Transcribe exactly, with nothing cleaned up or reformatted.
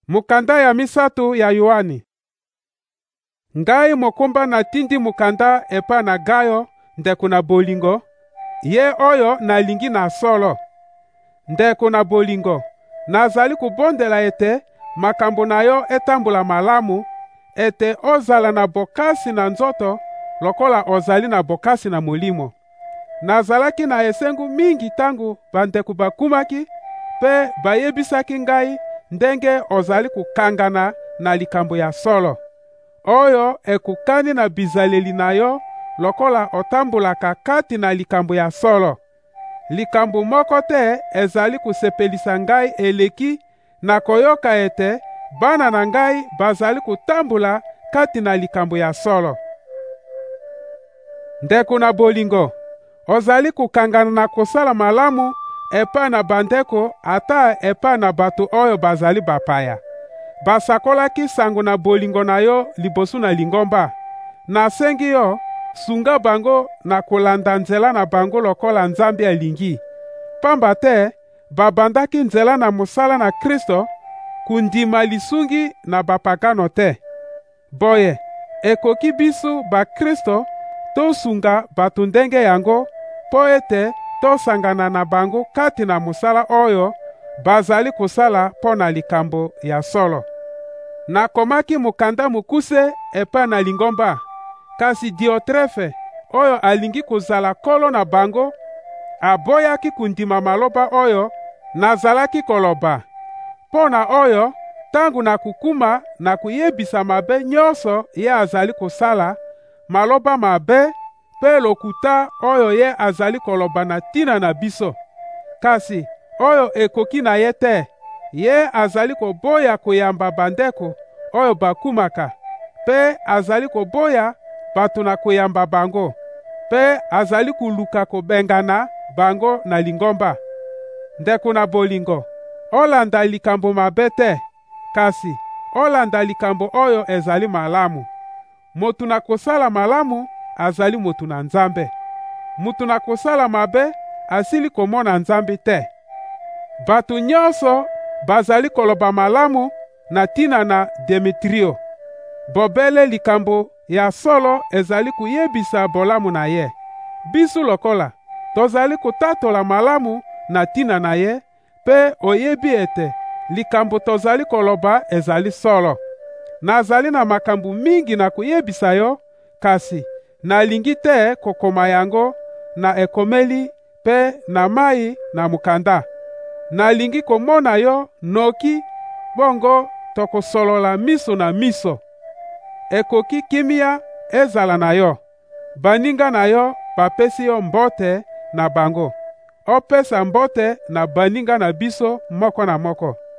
Mukanda ya misato ya Yohani. Ngai mokumba natindi mukanda epa na Gayo ndeko na bolingo, ye oyo nalingi na solo. Ndeko na bolingo, nazali kubondela ete makambo na yo etambula malamu, ete ozala na bokasi na nzoto lokola ozali na bokasi na molimo. Nazalaki na esengu mingi tangu bandeko bakumaki pe bayebisaki ngai ndenge ozali kukangana na likambo ya solo, oyo ekukani na bizaleli na yo lokola otambulaka kati na likambo ya solo. Likambo moko te ezali kusepelisa ngai eleki na koyoka ete bana na ngai bazali kutambula kati na likambo ya solo. Ndeko na bolingo, ozali kukangana na kosala malamu epa na bandeko ata epa na bato oyo bazali bapaya. Basakolaki sango na bolingo na yo liboso na lingomba. Nasengi yo, sunga bango na kolanda nzela na bango lokola Nzambe alingi. Pamba te, babandaki nzela na mosala na Kristo, kundima lisungi na bapagano te. Boye, ekoki biso ba Kristo tosunga bato ndenge yango, po ete tosangana na bango kati na mosala oyo bazali kosala mpo na likambo ya solo. Nakomaki mukanda mukuse epa na lingomba, kasi Diotrefe oyo alingi kozala kolo na bango aboyaki kundima maloba oyo nazalaki koloba. Mpo na oyo, tangu na kukuma na kuyebisa mabe nyonso ye azali kosala, maloba mabe pe lokuta oyo ye azali koloba na tina na biso. Kasi oyo ekoki na ye te, ye azali koboya koyamba bandeko oyo bakumaka, pe azali koboya bato na koyamba bango, pe azali kuluka kobengana bango na lingomba. Ndeko na bolingo, olanda likambo mabe te, kasi olanda likambo oyo ezali malamu. Motu na kosala malamu azali motu na Nzambe. Motu na kosala mabe asili komona Nzambe te. Bato nyonso bazali koloba malamu na tina na Demetrio. Bobele likambo ya solo ezali kuyebisa bolamu na ye. Biso lokola tozali kotatola malamu na tina na ye, pe oyebi ete likambo tozali koloba ezali solo. Nazali na makambo mingi na kuyebisa yo, kasi nalingi te kokoma yango na ekomeli pe na mai na mukanda. Nalingi komona yo noki, bongo tokosolola miso na miso. Ekoki kimia ezala na yo. Baninga na yo bapesi yo mbote na bango. Opesa mbote na baninga na biso moko na moko.